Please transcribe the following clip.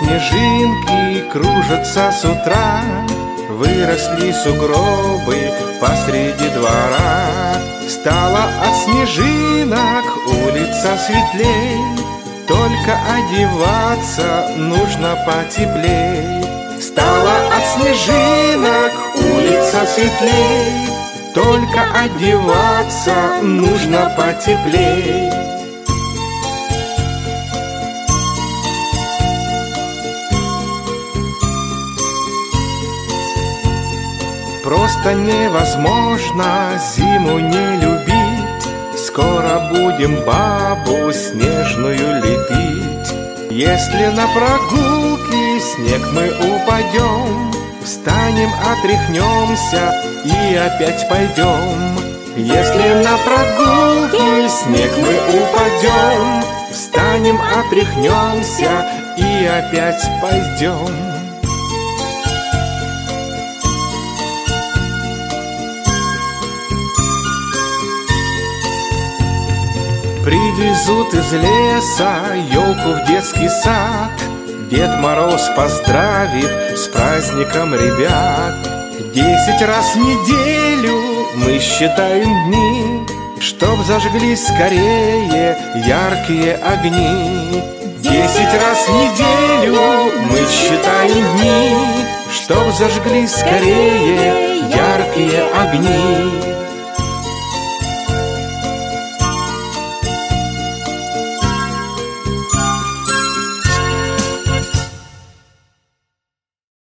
снежинки кружатся с утра, выросли сугробы посреди двора. Стала от снежинок улица светлей, только одеваться нужно потеплей. Стала от снежинок улица светлей, только одеваться нужно потеплей. Просто невозможно зиму не любить. Скоро будем бабу снежную лепить. Если на прогулке снег мы упадем, встанем, отряхнемся и опять пойдем. Если на прогулке снег мы упадем, встанем, отряхнемся и опять пойдем. Привезут из леса елку в детский сад, Дед Мороз поздравит с праздником ребят. 10 раз в неделю мы считаем дни, чтоб зажглись скорее яркие огни. 10 раз в неделю мы считаем дни, чтоб зажглись скорее яркие огни.